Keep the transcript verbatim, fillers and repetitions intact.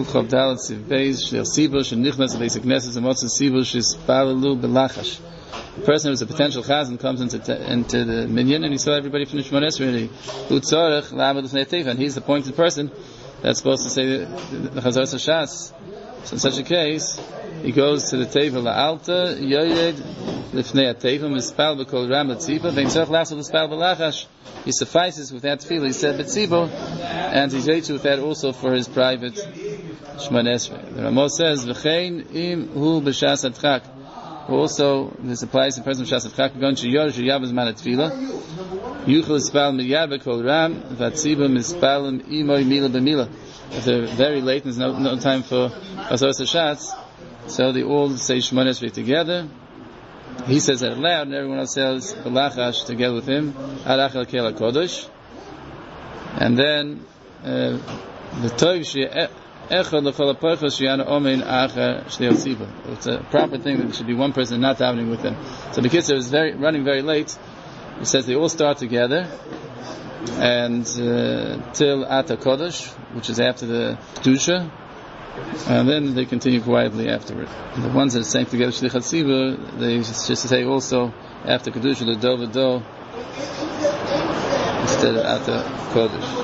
Kufchav Dalet Sivbeis Shleil Sibush and Nichnas Beis Knesset and Motzei Sibush is Palalu Belachash. The person who's a potential chazan comes into te, into the minyan and he saw everybody finish Shemona Esrei. Utzorech Lamed L'fnei Teiva, and he's the appointed person that's supposed to say the, the, the Chazar Sashas. So in such a case, he goes to the Teiva La'alta Yoyed L'fnei Teiva Mispal B'Kol Ram L'Tziba V'Imtzach Lasel L'Spal B'Lachash. He suffices with that tefillah. He said B'Tzibo, and he's ready with that also for his private Shemona Esrei. The Ramos says V'chein Im Hu B'Shas Adchak. Also, this applies to the person of Shas Adchak going to Yor Sheyavaz Man Tefillah. Yuchel Ispal Miyad B'Kol Ram V'Tziba Mispalim Imoy Mila B'Mila. If they're very late and there's no, no time for Chazar Sashatz, so they all say Shemona Esrei together. He says that aloud, and everyone else says B'Lachash together with him. Arach El Kel HaKodesh. And then uh, the Tov Sheyeh Echad L'Chol HaPorchos Sheyana Omein Acher Shnei Tziba. It's a proper thing that there should be one person not davening with them. So the kids is very running very late. He says they all start together and uh, till Ata Kodesh, which is after the Kedusha, and then they continue quietly afterward. And the ones that are saying together Shlichat Tzibur, they just, just say also after Kedusha the Do V'Do instead of Ata Kodesh.